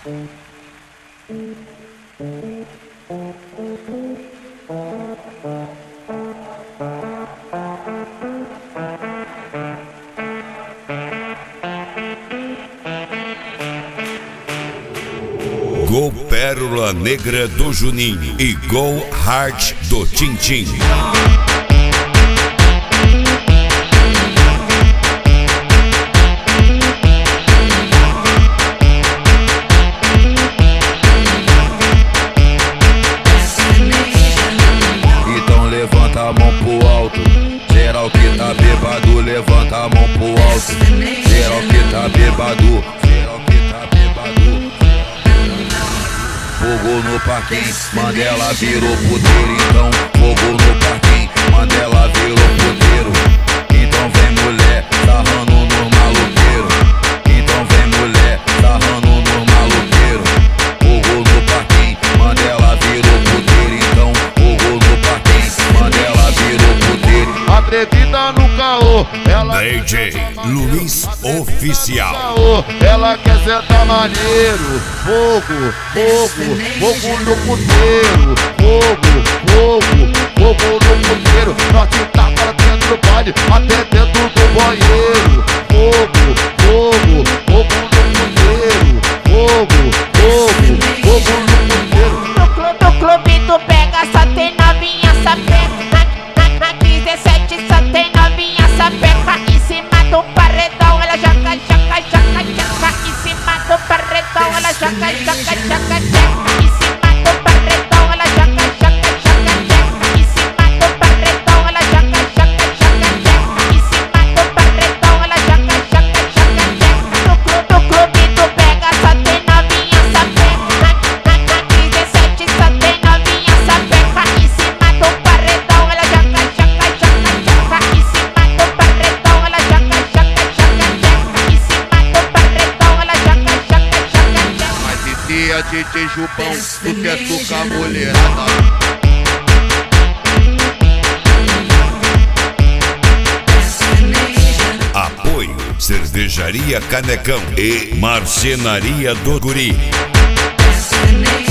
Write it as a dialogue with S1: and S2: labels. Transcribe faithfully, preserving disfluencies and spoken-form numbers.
S1: Gol Pérola Negra do Juninho e Gol Hard do Tintim.
S2: Então levanta a mão pro alto, geral que tá bêbado, levanta a mão pro alto. Geral que tá bêbado, geral que tá bêbado. Fogo no parquinho, Mandela virou puteiro. Então fogo no parquinho, Mandela virou puteiro. Então vem mulher, sarrando no maloqueiro. Então vem mulher, sarrando no maloqueiro. Fogo no parquinho, Mandela virou puteiro. Então fogo no parquinho, Mandela virou puteiro.
S3: Atrevida no caô, ela
S1: D J Luiz Oficial.
S3: Ela quer sentar maneiro. Fogo, fogo, fogo no puteiro. Fogo, fogo, fogo no puteiro. Nós te taca lá dentro do baile, até dentro do banheiro. Fogo, fogo, fogo no puteiro. Fogo, fogo, fogo no puteiro.
S4: No clube, no clube tu pega, só tem novinha sapeca. Na, na dezessete só tem novinha sapeca. Em cima do paredão ela joga, joga, joga, joga. Em cima do paredão ela joga, joga, joga, joga. Em cima do paredão ela joga, joga, joga, joga. Em cima do paredão ela joga, joga, joga, joga. Em cima do paredão ela joga, joga, joga, joga. No clube, no clube tu pega, só tem novinha sapeca. Na, na dezessete só tem novinha sapeca. Em cima do paredão ela joga, joga, joga, joga. Em cima do paredão ela joga, joga, joga, joga. Em cima do paredão ela joga, joga, joga, joga.
S3: Mas e se a D J Jubão, tu quer tocar mulherada?
S1: Apoio Cervejaria Canecão e Marcenaria do Guri.